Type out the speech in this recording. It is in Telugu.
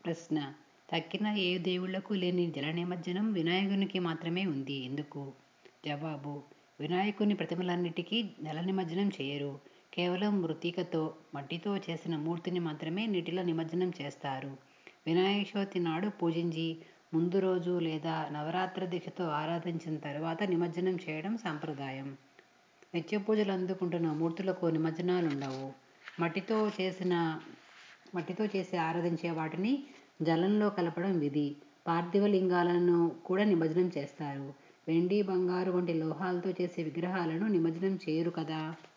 ప్రశ్న: తక్కిన ఏ దేవుళ్లకు లేని జల నిమజ్జనం వినాయకునికి మాత్రమే ఉంది. ఎందుకు? జవాబు: వినాయకుని ప్రతిమలన్నిటికీ జల నిమజ్జనం చేయరు. కేవలం మృత్తికతో, మట్టితో చేసిన మూర్తిని మాత్రమే నీటిలో నిమజ్జనం చేస్తారు. వినాయక చవితి నాడు పూజించి, ముందు రోజు లేదా నవరాత్రి దీక్షతో ఆరాధించిన తరువాత నిమజ్జనం చేయడం సంప్రదాయం. నిత్య పూజలు అందుకుంటున్న మూర్తులకు నిమజ్జనాలుండవు. మట్టితో చేసి ఆరాధించే వాటిని జలంలో కలపడం విధి. పార్థివ లింగాలను కూడా నిమజ్జనం చేస్తారు. వెండి, బంగారు వంటి లోహాలతో చేసే విగ్రహాలను నిమజ్జనం చేయరు కదా.